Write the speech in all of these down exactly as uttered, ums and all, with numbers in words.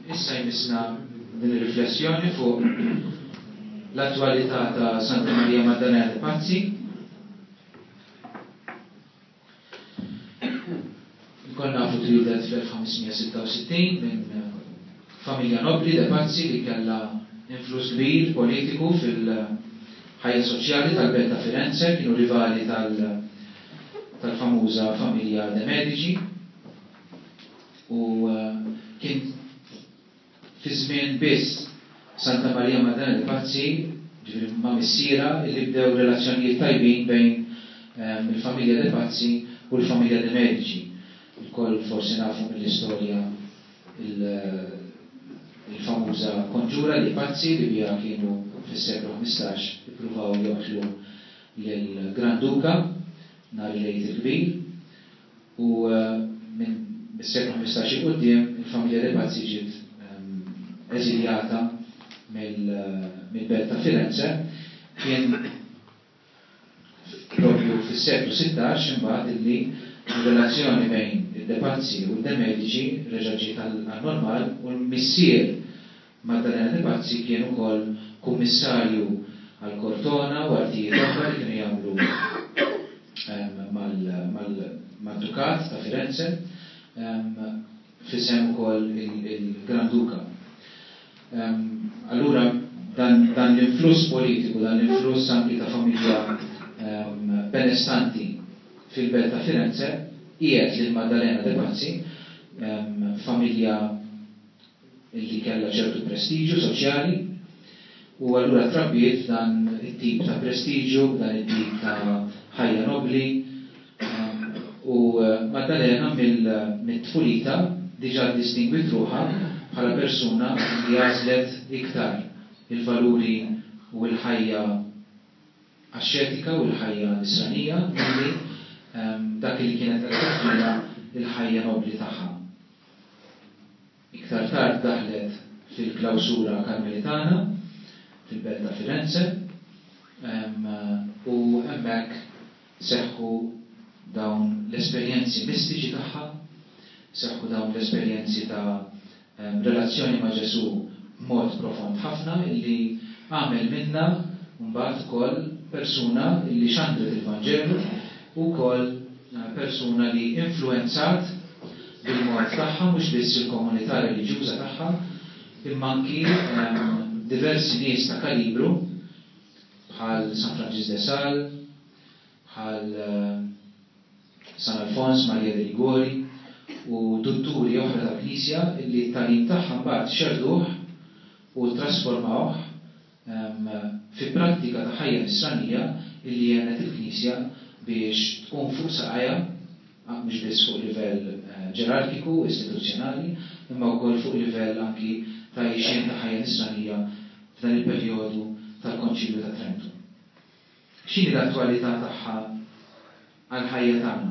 issa jmissna din ir-riflessjoni fuq l-attwalità ta' Santa Maria Maddalena de Pazzi. Konna nafu twilet fl-elf ħamsmija sitta u sittin minn familja nobli de Pazzi li kellha influss kbir politiku fil-ħajja soċjali tal-Belt ta' Firenze, kienu rivali tal-famuża familja de Medici u kien fi żmien biss Santa Maria Maddalena de Pazzi ġifieri ma' missiera li bdew relazzjonijiet tajbin bejn il-familja de Pazzi u l-familja de Medici. Il-koll forsi nafu mill-istorja il-famuża konġura li Pazzi li bija kienu fis-seklu ħmistax ippruvaw joqtlu lill-Granduka nhar il-Għid il-Kbir u minn bis-seklu ħmistax il quddiem il-familja de Pazzi ġiet eżiljata mill-Belt ta' Firenze. Kien propju fis-seklu sittax imbagħad illi il-relazzjoni bejn id-De Pazzi u d-De Medici reġa' ġiet għal-normal u l-missier Maddalena de Pazzi kien ukoll kummissarju għal-Cortona u artijiet oħra li kienu jagħmlu mal-Dukat ta' Firenze f'isem ukoll il-Granduka. Allura dan l-influss politiku, dan l-influss anki ta' familja benestanti fil-Belt ta' Firenze qiegħed lil Maddalena de Pazzi, familja li kellha ċertu prestiġju soċjali u allura trabbiet dan it-tip ta' prestiġju, dan it-tip ta' ħajja nobli u Maddalena mill-tfulita diġà distingwit ruħha bħala persuna li għażlet iktar il-valuri u l-ħajja ascetika u l-ħajja nisranija milli dak li kienet għal-taflina il-ħajja nobli tagħha. Iktar tard daħlet fil-klawsura karmelitana fil-Belt ta' Firenze u hemmhekk seħħu dawn l-esperjenzi mistiċi tagħha, seħħu dawn l-esperjenzi ta' relazzjoni ma' Ġesu b'mod profond ħafna illi għamel minna mbagħad ukoll persuna illi xandret il-Vanġelu u wkoll persuna li influenzat bil-mod tagħha mhux biss il-komunità reliġjuża tagħha imma anki diversi nies ta' kalibru bħal San Francis de Sales, bħal San Alfons Maria de Ligori u dutturi oħra tal-Knisja illi t-tagħlim tagħha mbagħad xerduh u trasformawh fi prattika ta' ħajja nisranija illi għenet il-Knisja biex tkun fuq saqajja, mhux biss fuq livell ġerarkiku, istituzzjonali, imma wkoll fuq livell anki ta' għixien ta' ħajja nisranija f'dan il-perjodu tal-Konċilju ta' Trentu. X'inhi l-attwalità tagħha għall-ħajja tagħna?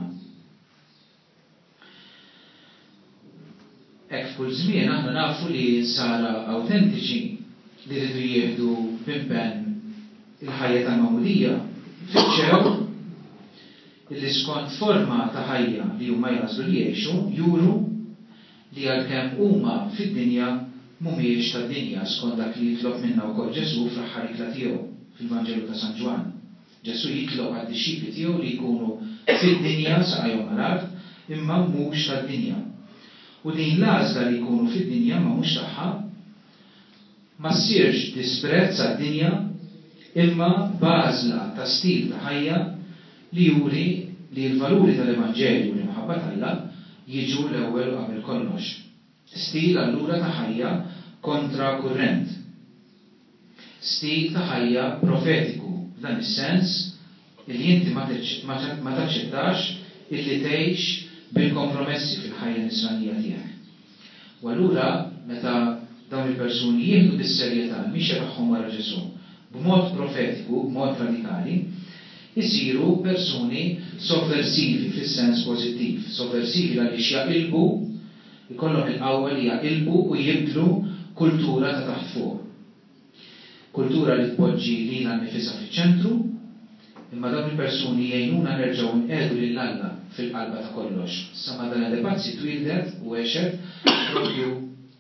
Hekk f'kull żmien aħna nafu li sara awtentiċi li rridu jieħdu b'impenn il-ħajja tal-magħmudija fiċċew illi skont forma ta' ħajja li huma jażlu li jgħixu juru li għalkemm huma fid-dinja mhumiex tad-dinja skont dak li jitlob minnha wkoll Ġesu fl-aħħar ikla tiegħu fil-Vanġelu ta' San Ġwan. Ġesu jitlob għad-dixxipli tiegħu li jkunu fid-dinja saqajhom mal-art imma mhux tad-dinja. U din l-għażla li jkunu fid-dinja ma mhux tagħha ma ssirx disprezz għad-dinja imma b'għażla ta' stil ta' ħajja li juri li l-valuri tal-Evanġelju li mħabba Alla jiġu l-ewwel qabel kollox. Stil allura ta' ħajja kontra kurrent. Stil ta' ħajja profetiku f'dan is-sens li inti ma taċċettax illi tgħix bil-kompromessi fil-ħajja nisranija tiegħek. U allura meta dawn il-persuni jieħdu bis-serjetà mhix tagħhom wara Ġesu b'mod profetiku, b'mod radikali, jisiru persuni sovversivi fis-sens pożittiv. Sovversivi għaliex jaqilbu, jkollhom il-qawwa li jaqilbu u jibdlu kultura ta' taħt fuq. Kultura li tpoġġi lilha nnifisha fiċ-ċentru, imma dawn il-persuni jgħinuna nerġgħu nqegħdu lil Alla fil-qalba ta' kollox. Sa Maddalena de Pazzi twildet u għexet propju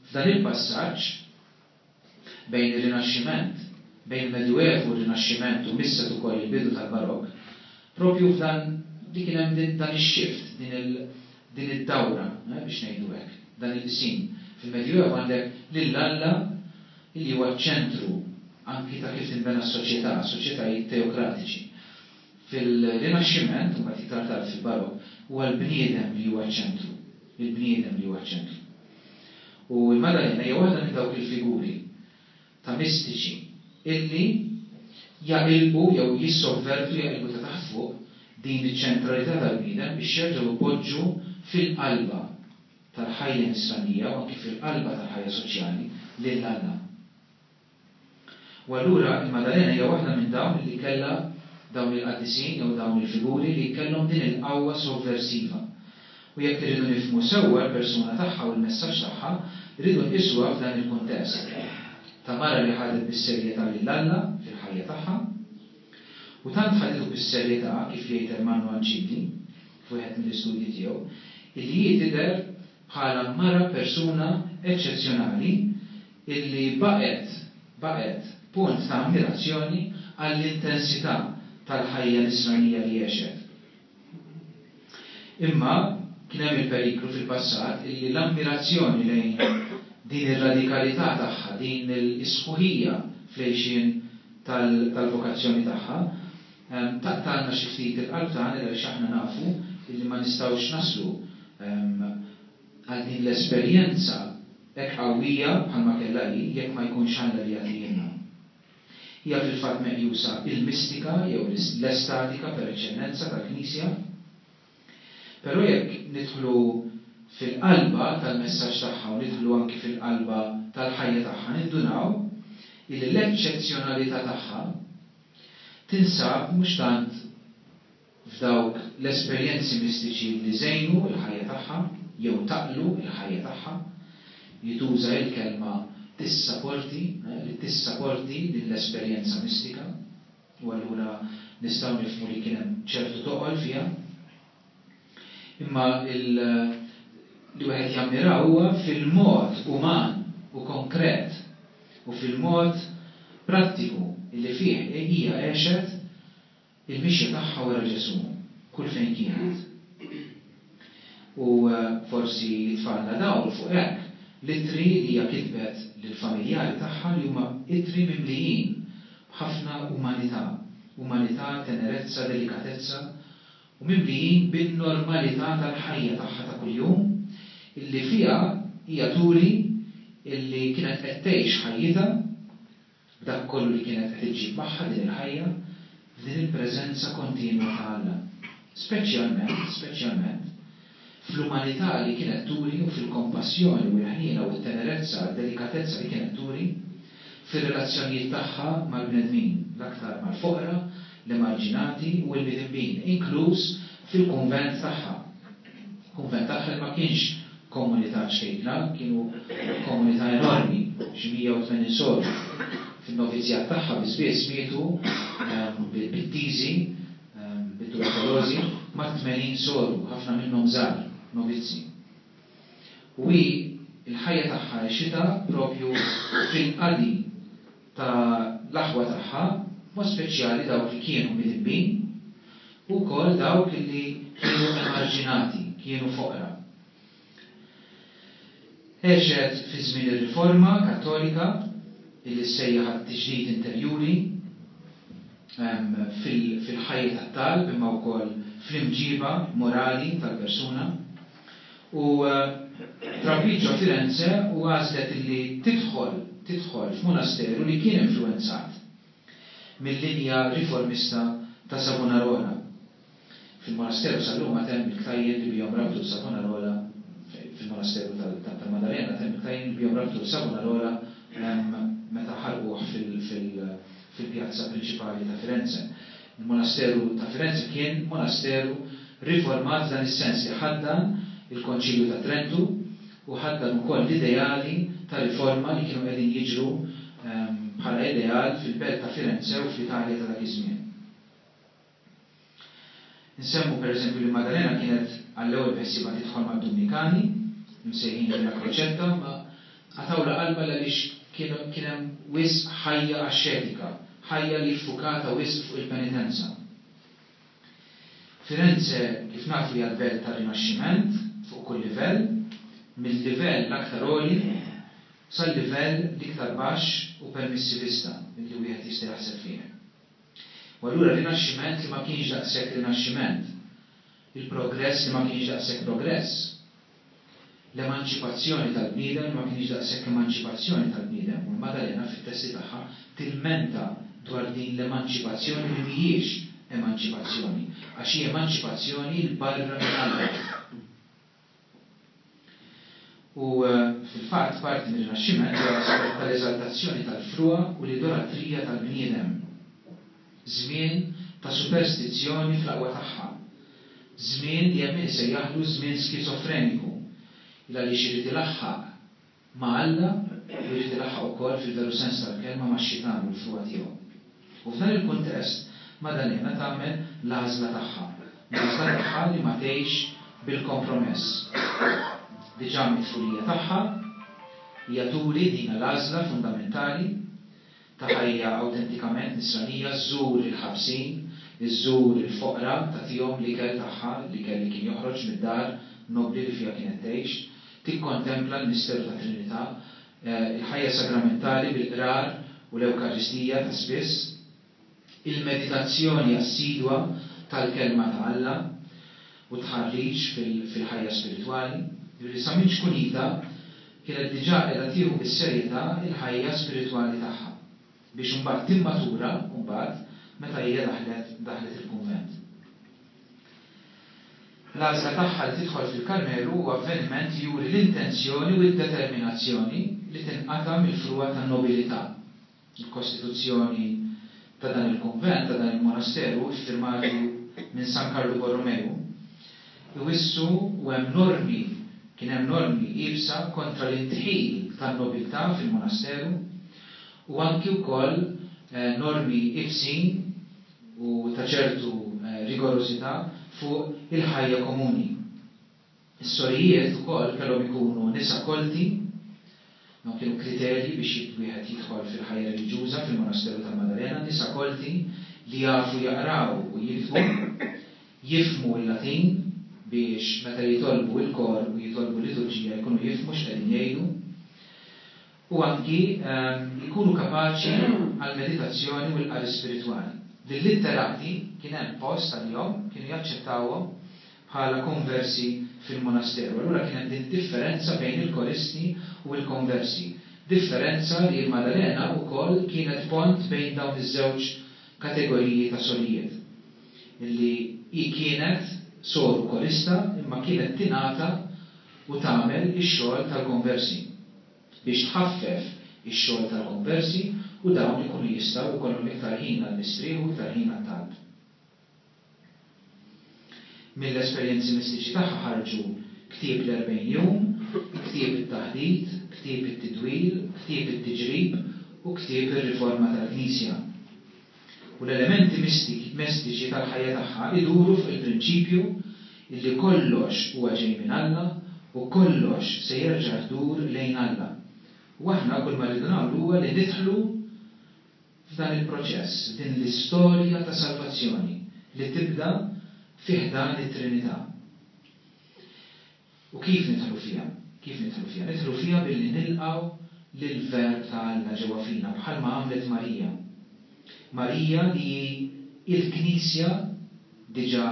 F'dan il-passaġġ bejn ir-Rinaxximent, bejn il-Medjuevu u r-Rinaxximent u misset ukoll il-bidu tal-Barokk, propju f'dan li kien hemm dan ix-xift, din id-dawra biex ngħidu hekk, dan il-qsim. Fil-Medjuevu għandek lill-Alla li huwa ċ-ċentru anki ta' kif tinbena s-soċjetà, soċjetajiet teokratiċi. Fil-Rinaxximent, mbagħad iktar tard fil-Barokk, huwa l-bniedem li huwa ċ-ċentru, il-bniedem li huwa ċ-ċentru. U l-Maddalena hija waħda minn dawk il-figuri ta' mistiċi illi jaqilbu jew jissovvertu jaqilbu ta' taħt fuq din iċ-ċentralità tal-bniedem biex jerġgħu jpoġġu fil-qalba tal-ħajja nisranija u anke fil-qalba tal-ħajja soċjali lill-Alla. U allura il-Maddalena hija waħda minn dawn li kellha dawn il-qaddisin jew dawn il-figuri li kellhom din il-qawwa sovversiva. U jekk irridu nifhmu sewwa l-persuna tagħha u l-messaġġ tagħha, irridu nqisuha f'dan il-kuntest ta' mara li ħadet bis-serjetà lill-Alla fil-ħajja tagħha u tant ħaditu bis-serjetà kif jgħid Emmanuel Ċibli f'wieħed mill-istudji tiegħu illi jidher bħala mara persuna eċċezzjonali illi baqgħet baqgħet punt ta' ammirazzjoni għall-intensità tal-ħajja nisranija li għexet. Imma kien hemm il-periklu fil-passat illi l-ammirazzjoni lejn din ir-radikalità tagħha, din l-isħuħija fl-għejxien tal-vokazzjoni tagħha, taqtalna xi ftit il-qalb tagħna għaliex aħna nafu illi ma nistgħux naslu għal din l-esperjenza hekk qawwija bħalma kellha hi jekk ma jkunx Alla li jagħtina. Hija fil-fatt meqjusa il-mistika jew l-estatika per eċċellenza tal-Knisja. Però jekk nidħlu fil-qalba tal-messaġġ tagħha u nidħlu anki fil-qalba tal-ħajja tagħha nindunaw li l-eċċezzjonalità tagħha tinsab mhux tant f'dawk l-esperjenzi mistiċi li żejnu l-ħajja tagħha jew taqlu l-ħajja tagħha, jituża l-kelma tissapporti, li tissapporti din l-esperjenza mistika, u allura nistgħu nifhmu li kien hemm ċertu toqol fiha. Imma li wieħed jammira huwa fil-mod uman u konkret u fil-mod prattiku illi fih hija għexet il-mixja tagħha wara Ġesu kull fejn kienet. U forsi tfalla dawl fuq hekk l-ittri li hija kitbet lill-familjari tagħha li huma ittri mimlijin b'ħafna umanità, umanità, tenerezza, delikatezza u mimlijin bin-normalità tal-ħajja tagħha ta' kuljum illi fiha hija turi illi kienet qed tgħix ħajjitha b'dak kollu li kienet qed iġġib magħha din il-ħajja f'din il-preżenza kontinwa ta' Alla. Speċjalment, speċjalment fl-umanità li kienet turi u fil-kompassjoni u l-ħnina u t-tenerezza, l-delikatezza li kienet turi fil-relazzjonijiet tagħha mal-bnedmin, l-aktar mal-foqra, l-emarġinati u l-bidinbin, inkluż fil-kunvent tagħha. Kunvent tagħha li ma kienx komunità ċkejkla, kienu komunità enormi, xi mija u tmenin soru. Fil-novizjat tagħha biżbiss mietu bit-tiżi, bit-tuberkulożi, ma' tmenin soru, ħafna minnhom żgħar. Novizzi. U il-ħajja tagħha xita propju fil-qadi ta' l-aħwa tagħha, mod speċjali dawk li kienu midinbin u wkoll dawk li kienu emarġinati, kienu foqra. Għexet fi żmien ir-Riforma Kattolika illi ssejjaħ tiġdid interjuri fil-ħajja tat-talb imma wkoll fl-imġiba morali tal-persuna. U trabbiġġo Firenze u għażlet li tidħol tidħol f'monasteru li kien influenzat mill-linja riformista ta' Savonarola. Fil-monasteru sal-lum għatem il-ktajjen li bihom rabtu Savonarola, fil-monasteru tal-Maddalena għatem il-ktajjen li bihom rabtu Savonarola meta ħarbuh fil-pjazza prinċipali ta' Firenze. Il-monasteru ta' Firenze kien monasteru riformat dan is-sens li ħaddan il-Konċilju ta' Trentu u ħaddan ukoll l-ideali ta' riforma li kienu qegħdin jiġru bħala ideal fil-belt ta' Firenze u fl-Italja ta' dak iż-żmien. Nsemmu pereżempju li Maddalena kienet għall-ewwel festival tidħol mad-Dominikani, msejħin la Kroċetta, ma għatawla qalba għaliex kien hemm wisq ħajja ascetika, ħajja li ffukata wisq fuq il-penitenza. Firenze kif nafu hija l-livell tar-rinaxximent fuq kull livell, mill-livell l-aktar għoli sal-livell l-iktar baxx u permissivista li wieħed jista' jaħseb fih. U allura rinaxximent li ma kienx daqshekk rinaxximent, il-progress li ma kienx daqshekk progress, l-emanċipazzjoni tal-bniedem ma kienx daqshekk emanċipazzjoni tal-bniedem, u l-Maddalena fit-testi tagħha tilmenta dwar din l-emanċipazzjoni li mhijiex emanċipazzjoni, għax hi emanċipazzjoni l barra mill-qalb. U fil-fatt parti mir-rinaxximent hija tal-eżaltazzjoni tal-frua u l-idolatrija tal-bniedem. Żmien ta' superstizzjoni fl-aqwa tagħha. Żmien li hemm insejjaħlu żmien skizofreniku, il għaliex irid ilaħħaq ma' Alla u jrid ilaħħaq ukoll fil-veru sens tal-kelma max-xitan u l-frua tiegħu. U f'dan il-kuntest Maddalena tagħmel l-għażla tagħha, l-għażla tagħha li ma tgħix bil-kompromess. Diġà mit-tfulija tagħha hija turi din l-għażla fundamentali ta' ħajja awtentikament nisranija, żżur il-ħabsin, iżżur il-foqra tagħtihom l-ikel tagħha, l-ikel li kien joħroġ mid-dar nobli li fiha kienet tgħix, tikkontempla l-misteru ta' Trinità, il-ħajja sakramentali bil-qrar u l-Ewkaristija ta' spiss, il-meditazzjoni assidwa tal-kelma ta' Alla u tħarriġ fil-ħajja spiritwali, li sa minn xkunita kienet diġà qiegħda tieħu bis-serjetà il-ħajja spiritwali tagħha biex imbagħad timmatura mbagħad meta hija daħlet daħlet il-kunvent. L-għażla tagħha li tidħol fil-Karmelu huwa avveniment li juri l-intenzjoni u d-determinazzjoni li tinqata' mill-frua tan-nobilità. Il-Kostituzzjoni ta' dan il-kunvent, ta' dan il-monasteru, iffirmati minn San Carlo Borromeo, iwissu u hemm normi kien hemm normi ibsa kontra l-intħil tan-nobiltà fil-monasteru u anki wkoll normi ibsin u ta' ċertu rigorożità fuq il-ħajja komuni. Is-sorijiet ukoll kellhom ikunu nisa kolti, non kienu kriterji biex wieħed jidħol fil-ħajja reliġjuża fil-Monasteru tal-Maddalena, nisa kolti li jafu jaqraw u jiktbu, jifhmu l-Latin biex meta jitolbu il-kor u jitolbu l-liturġija jkunu jifhmu x'qegħdin jgħidu, u anki jkunu kapaċi għal-meditazzjoni u l-qari spiritwali. Lill-litterati kien hemm post tal-jom kienu jaċċettawhom bħala konversi fil-monasteru. Allura kien hemm din differenza bejn il-koristi u l-konversi. Differenza li l-Maddalena wkoll kienet pont bejn dawn iż-żewġ kategoriji ta' solijiet. Illi hi kienet soru korista imma kienet tingħata u tagħmel ix-xogħol tal-konversi biex tħaffef ix-xogħol tal-konversi u dawn ikunu jistgħu jkollhom iktar ħin għall-mistrieħ u iktar ħin għat-talb. Mill-esperjenzi mistiċi tagħha ħarġu ktieb l-erbgħin jum, ktieb it-taħdid, ktieb it-tidwil, ktieb it-tiġrib u ktieb ir-riforma tal-Knisja. U l-elementi mistiċi tal-ħajja tagħha iduru fuq il-prinċipju illi kollox huwa ġej minn Alla u kollox se jerġa' jdur lejn Alla. U aħna kull ma rridu nagħmlu huwa li nidħlu f'dan il-proċess, din l-istorja ta' salvazzjoni li tibda fih dan it-Trinità. U kif nidħlu fiha? Kif nidħlu fiha? Nidħlu fiha billi nilqgħu lill-verb ta' Alla ġewwa fina bħalma għamlet Marija. Marija li il-Knisja diġà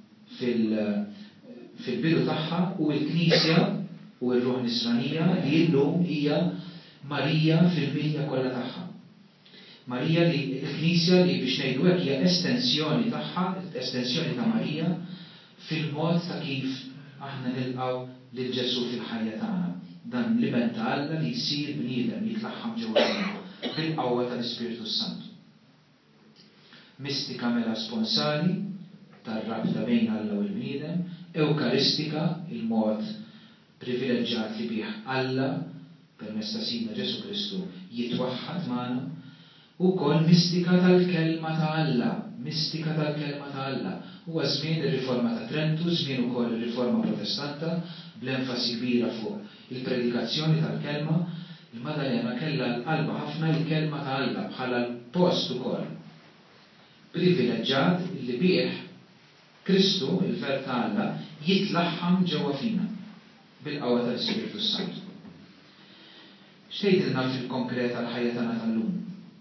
fil-bidu tagħha u l-Knisja u r-Ruħ Nisranija li llum hija Marija fil-milja kollha tagħha. Marija li l-Knisja li biex ngħidu hekk hija estensjoni tagħha, estensjoni ta' Marija fil-mod ta' kif aħna nilqgħu lil Ġesu fil-ħajja tagħna. Dan l-iben ta' Alla li jsir bniedem jitlaħħam ġewwa fina bil-qawwa tal-Ispiritu Sant. Mistika mela sponsali tar-rabta bejn Alla u l-bniedem, Ewkaristika il-mod privileġġjat li bih Alla permezz ta' Sidna Ġesu Kristu jitwaħħad magħna, u wkoll mistika tal-kelma ta' Alla, mistika tal-kelma ta' Alla. Huwa żmien ir-riforma ta' Trentu, żmien ukoll ir-riforma protestanta bl-enfasi kbira fuq il-predikazzjoni tal-kelma, Il-Madalena kellha l-qalba ħafna l-kelma ta' Alla bħala l-post ukoll. Privileġġjat li bih Kristu, il-Ver ta' Alla, jitlaħħam ġewwa fina bil-qawwa tal-Ispiritu Santu. X'tgħidilna fil-konkret tal-ħajja tagħna tal-lum?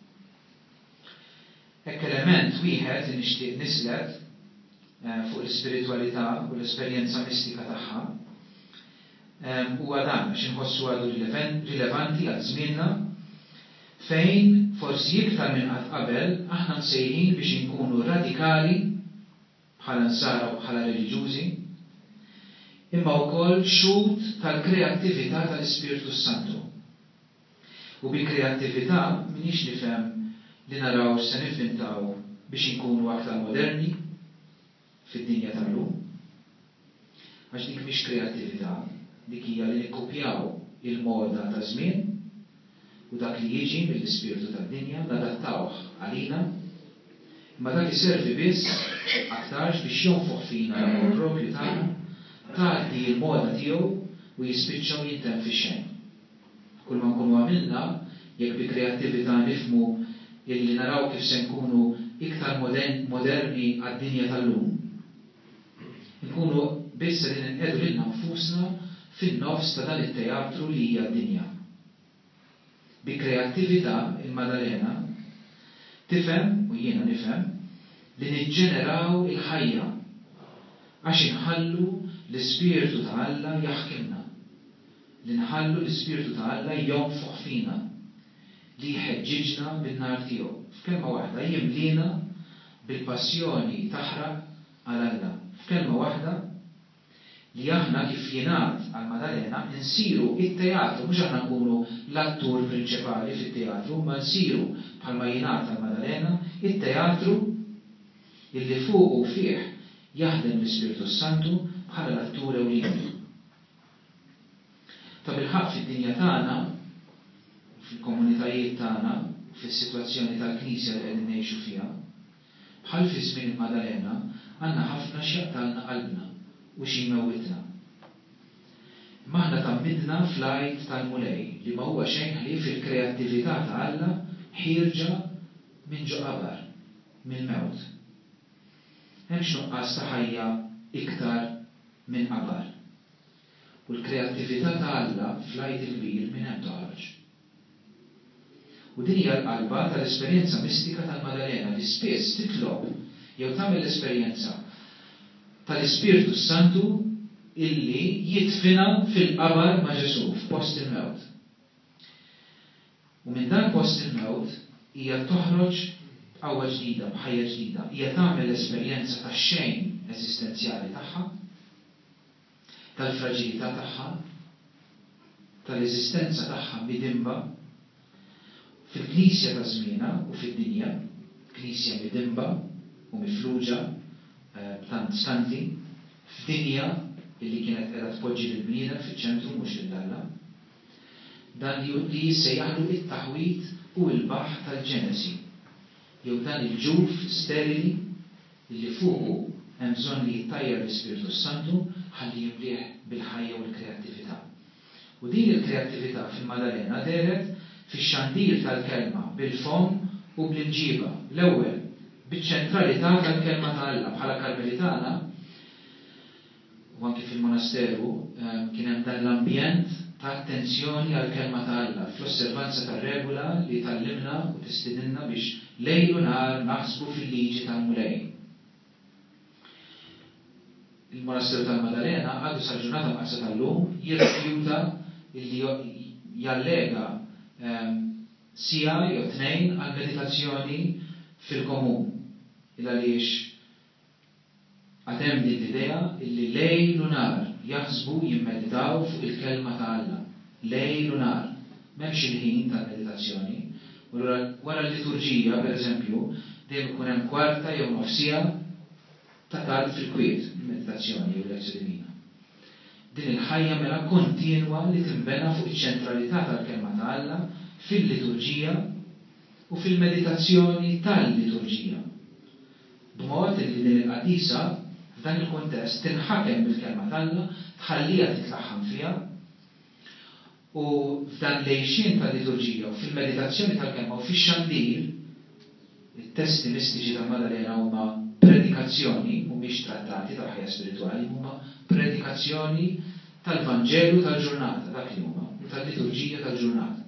Hekk element wieħed li nixtieq nislet fuq l-ispiritwalità u l-esperjenza mistika tagħha huwa dan biex inħossu għadu rilevanti għal żmienna fejn forsi iktar minn qatt qabel aħna msejħin biex inkunu radikali bħala nsara u bħala reliġjużi, imma wkoll xhud tal-kreattività tal-Ispiritu Santu. U bi kreattività m'iniex nifhem li naraw se nivvintaw biex inkunu aktar moderni fid-dinja tal-lum. Għax dik mhix kreattività, dik hija li nikkupjaw il-moda ta' żmien u dak li jiġi mill-ispirtu tad-dinja nadattawh għalina, imma dak iservi biss aktarx biex jonfoq fina l-amor proprju tagħna tgħaddi l-moda tiegħu u jispiċċaw jintemm fix-xejn. Kull ma nkunu għamilna jekk bi kreattività nifhmu illi naraw kif se nkunu iktar moderni għad-dinja tal-lum, nkunu biss li nqedu lilna nfusna fin-nofs ta' dan it-teatru li hija d-dinja. Bi kreattività il-Madalena tifhem u jiena nifhem li niġġeneraw il-ħajja għax inħallu l-Ispirtu ta' Alla jaħkimna, li nħallu l-Ispirtu ta' Alla jonfoq fina, li jħeġġiġna bin-nar tiegħu. F'kelma waħda jimlina bil-passjoni taħraq għal Alla. F'kelma waħda li aħna kif jingħad għall-Madalena insiru it-teatru, mhux aħna nkunu l-attur prinċipali fit-teatru, ma nsiru bħalma jingħad għall-Madalena it-teatru illi fuq u fih jaħdem l-Ispiritu Santu bħala l-attur ewlieni. Ta' bil-ħaq fid-dinja tagħna, fil-komunitajiet tagħna, fis-sitwazzjoni tal-Knisja li qegħdin ngħixu fiha, bħal fi żmien il-Madalena għandna ħafna x'jaqtalna qalbna u xi jmewwitna. Imma aħna tammidna flajt tal-mulej li ma huwa xejn ħlief fil-kreattività ta' Alla ħierġa minn ġo qabar, mill-mewt. Hemm x'nuqqas ta' ħajja iktar minn qabar. U l-kreattività ta' Alla flajt il-kbir minn hemm toħroġ. U din hija l-qalba tal-esperjenza mistika tal-Madalena li spiss titlob jew tagħmel l-esperjenza tal-Ispiritu Santu illi jitfina fil-qabar ma' Ġesu f'post il-mewt. U minn dan post il-mewt hija toħroġ b'qawwa ġdida, b'ħajja ġdida, hija tagħmel l-esperjenza tax-xejn eżistenzjali tagħha, tal-fraġilità tagħha, tal-eżistenza tagħha midimba fil-Knisja ta' żmienha u fid-dinja, Knisja midimba u mifluġa b'tant stanti, f'dinja illi kienet qiegħda tpoġġi lill-bniedem fiċ-ċentru mhux lil Alla. Dan li jissejjaħlu it-taħwit u l-baħħ tal-Ġenesi. Jew dan il-ġuf sterili illi fuqu hemm bżonn li jittajjar l-Ispiritu Santu ħalli jimlih bil-ħajja u l-kreattività. U din il-kreattività fil-Madalena deret fix-xandir tal-kelma bil-fom u bl-imġiba. L-ewwel biċ-ċentralità tal-kelma ta' Alla bħala Karmelitana u anke fil-monasteru kien hemm dan l-ambjent ta' attenzjoni għall-kelma ta' Alla fl-osservanza tar-regola li tallimna u tistidilna biex lejl u nhar naħsbu fil-liġi tal-mulej. Il-monasteru tal-Madalena għadu sal-ġurnata maqsa tal-lum jirrifjuta illi jallega sija jew tnejn għal meditazzjoni fil-komun. Illa għaliex għadem din l-idea illi lejl u nar jaħsbu jimmeditaw fuq il-kelma ta' Alla. Lejl u nar. M'hemmx il-ħin tal-meditazzjoni. U wara l-liturġija, per eżempju, dejjem ikun hemm kwarta jew nofsija ta' talb fil-kwiet, il-meditazzjoni jew l-lezzjoni divina. Din il-ħajja mela kontinwa li timbena fuq iċ-ċentralità tal-kelma ta' Alla fil-liturġija u fil-meditazzjoni tal-liturġija. B'mod li din il-qadisa f'dan il-kontest tinħakem bil-kelma ta' Alla, tħallija titlaħħam fiha U f'dan lejxin tal-liturġija u fil-meditazzjoni tal-kelma u fix-xandir, il-testi mistiċi tal-Maddalena huma predikazzjoni mhumiex trattati tal-ħajja spiritwali, huma predikazzjoni tal-Vanġelu tal-ġurnata, dak li huma, u tal-liturġija tal-ġurnata.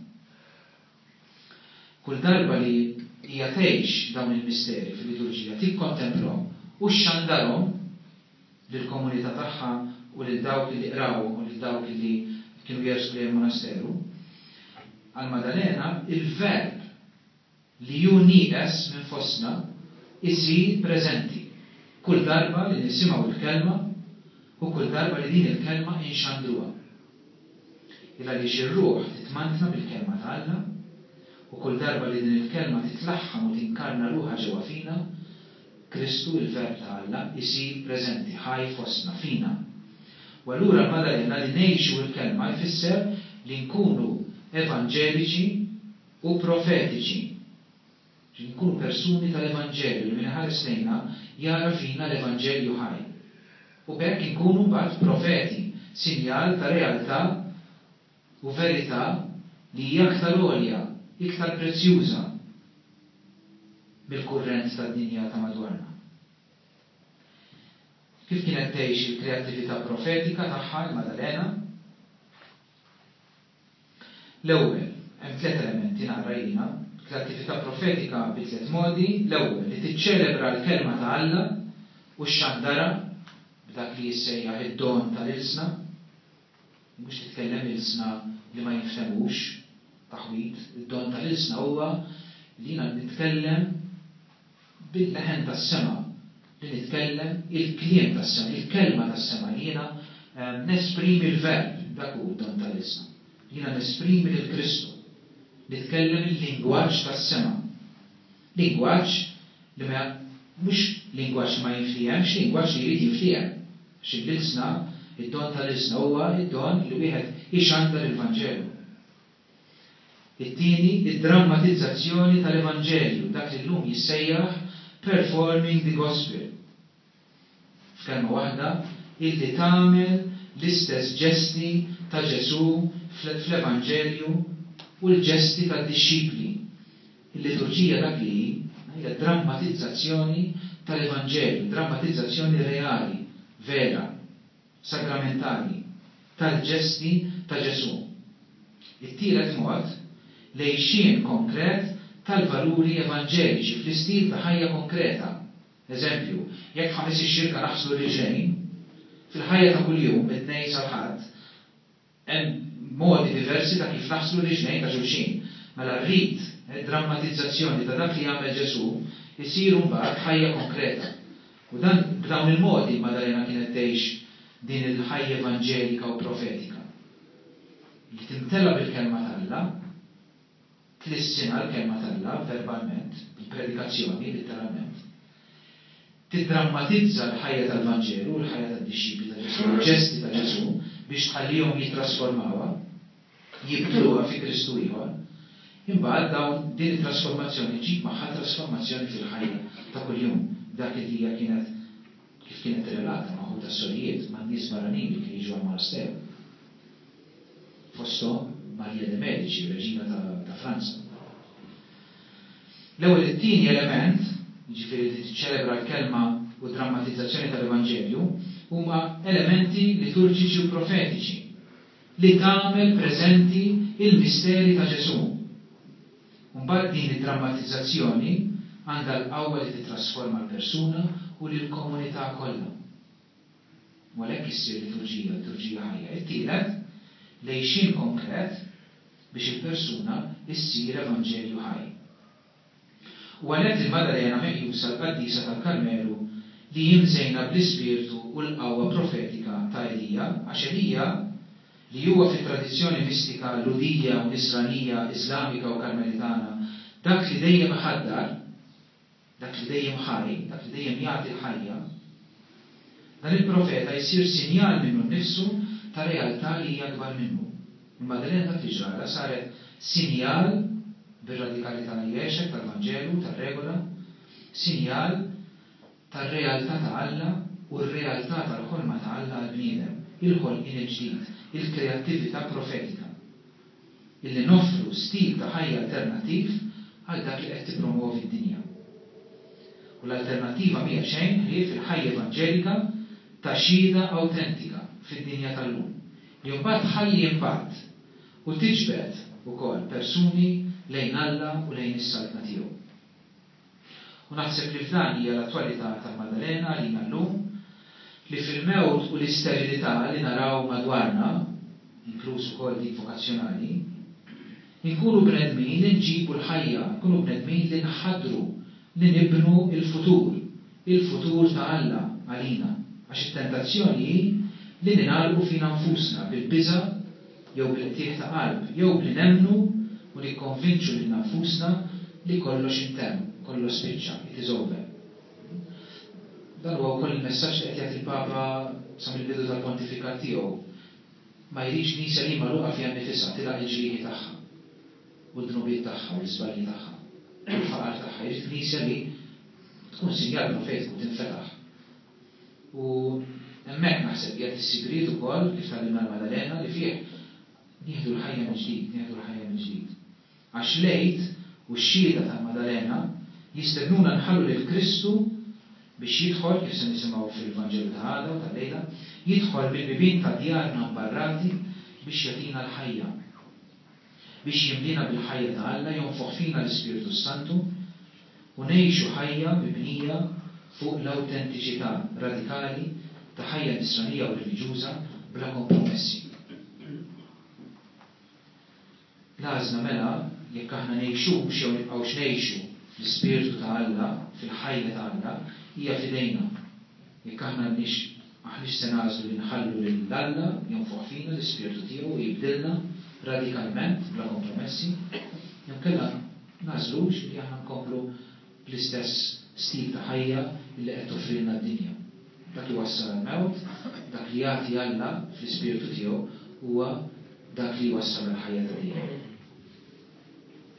Kull darba li hija tgħix dawn il-misteri fil-liturġija tikkontemplhom u xxandarhom lill-komunità tagħha u lil dawk li qrawhom u lil dawk li kienu jersqu lejn monasteru. Għal-Maddalena il-verb li ju nieqes minn fostna isir preżenti. Kull darba li nisimgħu il-kelma u kull darba li din il-kelma inxandruha. Il għaliex ir-ruħ titmantna bil-kelma ta' Alla u kull darba li din il-kelma titlaħħam u tinkarna ruħha ġewwa fina, Kristu il-verb ta' Alla isir preżenti ħaj fostna fina. U allura l-Maddalena li ngħixu l-kelma jfisser li nkunu evanġeliċi u profetiċi. Nkunu persuni tal-Evanġelju li minn ħares lejna jara fina l-Evanġelju ħaj. U bekk nkunu mbagħad profeti, sinjal ta' realtà u verità li hija aktar għolja, iktar prezzjuża mill-kurrent tad-dinja ta' madwarna. Kif kienet tgħix il-kreattività profetika tagħha l-Maddalena? L-ewwel, hemm tliet elementi naqra jiena, kreattività profetika bi tliet modi. L-ewwel li tiċċelebra l-kelma ta' Alla u x-xandara b'dak li jissejjaħ id-don tal-ilsna, mhux titkellem ilsna li ma jinfhemux taħwit. Id-don tal-ilsna huwa li jiena nitkellem bil-leħen tas-sema, li nitkellem il-kliem tas-sema, il-kelma tas-sema, li jiena nesprimi l-verb, dak hu d-don tal-ilsna. Jiena nesprimi lil Kristu, nitkellem il-lingwaġġ tas-sema. Lingwaġġ li ma mhux lingwaġġ ma jinfhimx, lingwaġġ li jrid jinfhem. X'il-ilsna, id-don tal-ilsna huwa id-don li wieħed ixandar il-Vanġelu. It-tieni, id-drammatizzazzjoni tal-Evanġelju, dak li llum jissejjaħ performing the gospel. F'kelma waħda, illi tagħmel l-istess ġesti ta' Ġesu fl-Evanġelju u l-ġesti tad-dixxipli. Il-liturġija dak li hija drammatizzazzjoni tal-Evanġelju, drammatizzazzjoni reali, vera, sakramentali, tal-ġesti ta' Ġesu. It-tielet mod lejxien konkret tal-valuri evanġeliċi fl-istil ta' ħajja konkreta. Eżempju, jekk ħames ix-xirka naħslu riġlejn, fil-ħajja ta' kuljum mid-tnejn sal-ħadd hemm modi diversi ta' kif naħslu riġlejn ta' xulxin. Mela rrid drammatizzazzjoni ta' dak li jagħmel Ġesu jsiru mbagħad ħajja konkreta. U dan b'dawn il-modi l-Maddalena kienet tgħix din il-ħajja evanġelika u profetika. Li timtella bil-kelma tal-Alla, tlissina l-kelma tal-Alla verbalment, bil-predikazzjoni letteralment. Tiddrammatizza l-ħajja tal-Vanġelu, l-ħajja tad-dixxipli ta' Ġesu, l-ġesti ta' Ġesu biex tħallihom jitrasformawha, jibdluha fi Kristu ieħor. Imbagħad dawn din it-trasformazzjoni ġib magħha trasformazzjoni fil-ħajja ta' kuljum. Dak li hija kienet kif kienet relata ma' ħuda solijiet ma' nies barranin li kienu jiġu għall-monasteru. Fosthom Marija de Medici, reġina ta' Franza. L-ewwel it-tieni element, jiġifieri li tiċċelebra l-kelma u drammatizzazzjoni tal-Evanġelju, huma elementi liturġiċi u profetiċi li tagħmel preżenti il-misteri ta' Ġesu. Mbagħad din id-drammatizzazzjoni għandha l-qawwa li titrasforma l-persuna u lill-komunità kollha. U għalhekk issir liturġija, liturġija ħajja. It-tielet lejxin konkret biex il-persuna issir evanġelju ħaj. U għalhekk il-Maddalena meqjusa l-Qaddisa tal-Karmelu li jimżejna bl-ispirtu u l-qawwa profetika ta' Elija, għax Elija li huwa fit-tradizzjoni mistika ludija u nisranija, islamika u karmelitana, dak li dejjem ħaddar, dak li dejjem ħaj, dak li dejjem jagħti l-ħajja, dan il-profeta jsir sinjal minnu nnifsu ta' realtà li hija akbar minnu. Il-Maddalena dak li ġara saret sinjal bir-radikalità li jgħixek tal-Vanġelu, tar-regola, sinjal tar-realtà ta' Alla u r-realtà tal-ħolma ta' Alla għall-bniedem, il-ħolqien il-ġdid, il-kreattività profetika. illi noffru stil ta' ħajja alternattiv għal dak li qed tippromovi d-dinja. U l-alternattiva mhija xejn hi fil-ħajja evanġelika ta' xhieda awtentika fid-dinja tal-lum. Li mbagħad ħalli impatt u tiġbed ukoll persuni lejn Alla u lejn is-saltna tiegħu. U naħseb li f'dan hija l-attwalità tal-Maddalena għalina llum li fil-mewt u l-isterilità li naraw madwarna, inkluż ukoll dik vokazzjonali, inkunu bnedmin li nġibu l-ħajja, nkunu bnedmin li nħadru, li nibnu il-futur, il-futur ta' Alla għalina. Għax it-tentazzjoni hi li ninalqu fina nfusna bil-biża' jew bil-qtieħ ta' qalb, jew bli nemmnu u li konvinċu lil nfusna li kollox intemm, kollox spiċċa, it is over. Dan huwa wkoll il-messaġġ li qed jagħti il-Papa sa mill-bidu tal-pontifikat tiegħu. Ma jridx Knisja li magħluqa fiha nifisha tilaq il-ġrieħi tagħha u d-dnubiet tagħha u l-iżbalji tagħha u l-faqar tagħha. Jrid Knisja li tkun sinjal profetiku tinfetaħ. U hemmhekk naħseb qiegħed is-sigriet ukoll kif tallimna l-Maddalena li fih nieħdu l-ħajja minn ġdid, nieħdu l-ħajja minn ġdid. Għax lejt u x-xhieda tal-Maddalena jistednuna nħallu lil Kristu biex jidħol, kif se nisimgħu fil-Evanġelu ta' għada u tal-lejla, jidħol bil-bibien ta' djarna mbarrati biex jagħtina l-ħajja. Biex jimlina bil-ħajja ta' Alla, jonfoħ fina l-Ispiritu Santu u ngħixu ħajja mibnija fuq l-awtentiċità radikali ta' ħajja nisranija u reliġjuża bla kompromessi. L-għażla mela jekk aħna ngħixux jew nibqgħux ngħixu l-Ispiritu ta' Alla fil-ħajja ta' Alla hija f'idejna. Jekk aħna aħniex se nagħżlu li nħallu lil Alla jonfoħ fina l-Ispiritu tiegħu jibdilna radikalment bla kompromessi, jew kellha nagħżlux li aħna nkomplu bl-istess stil ta' ħajja li qed toffrilna d-dinja. Dak li wassal għall-mewt, dak li jagħti Alla fl-Ispiritu tiegħu huwa dak li wassal għall-ħajja ta' dinja.